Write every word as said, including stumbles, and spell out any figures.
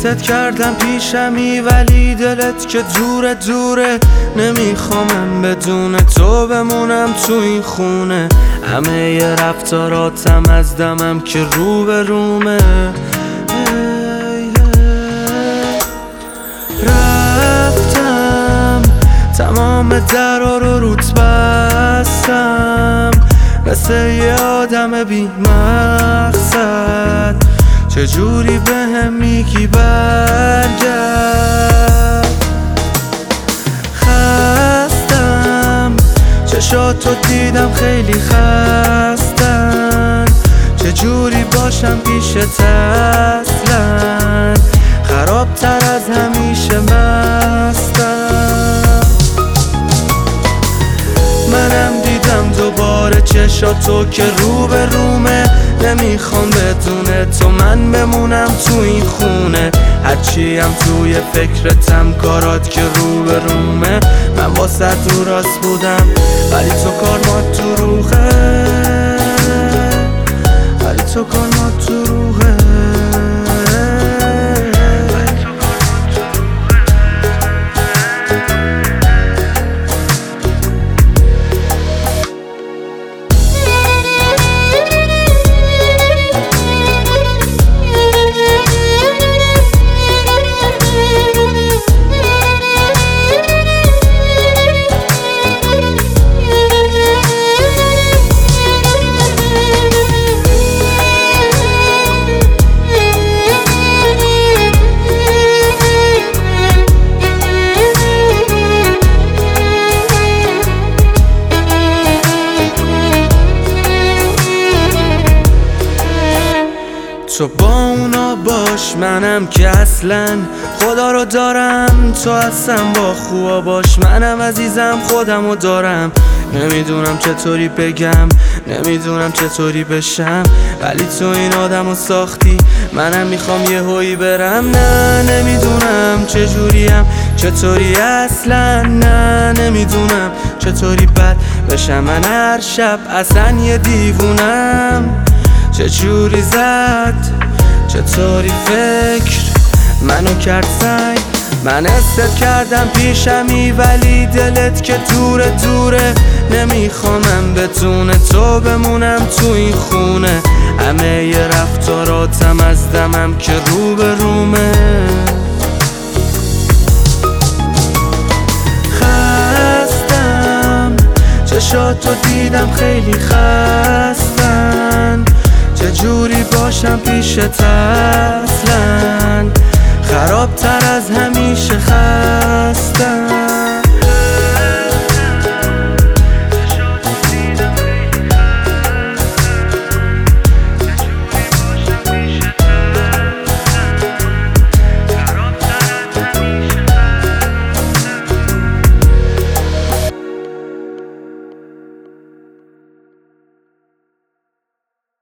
ست کردم پیشمی ولی دلت که دوره دوره. نمیخوامم بدون تو بمونم تو این خونه. همه ی رفتاراتم از دمم که رو به رومه. رفتم تمام درا رو روت بستم، مثل یه آدم بی مقصد. چجوری به هم میگی برگرد؟ خستم چشاتو دیدم خیلی خستن. چجوری باشم پیشت اصلا؟ خرابتر از همیشه مستم. منم دیدم دوباره چشاتو که رو به رومه. نمیخوام بدون تو من بمونم تو این خونه. هرچی هم توی فکرتم کارات که رو به رومه. من با صد رو راست بودم ولی تو کار ما تو روحه. ولی تو کار ما تو روحه. تو با اونا باش، منم که اصلا خدا رو دارم. تو اصلا با خوبا باش، منم عزیزم خودم رو دارم. نمیدونم چطوری بگم، نمیدونم چطوری بشم، ولی تو این آدم رو ساختی. منم میخوام یه هویی برم. نه نمیدونم چجوریم، چطوری اصلا. نه نمیدونم چطوری بد بشم. من هر شب اصلا یه دیوونم. چجوری زد، چطوری فکر منو کرد سنگ. من است کردم پیشمی ولی دلت که دوره دوره. نمیخوامم بدون تو بمونم تو این خونه. همه ی رفتاراتم از دمم که رو به رومه. خستم چشاتو دیدم خیلی خستن. چجوری باشم پیشت اصلا؟ خرابتر از همیشه خستن.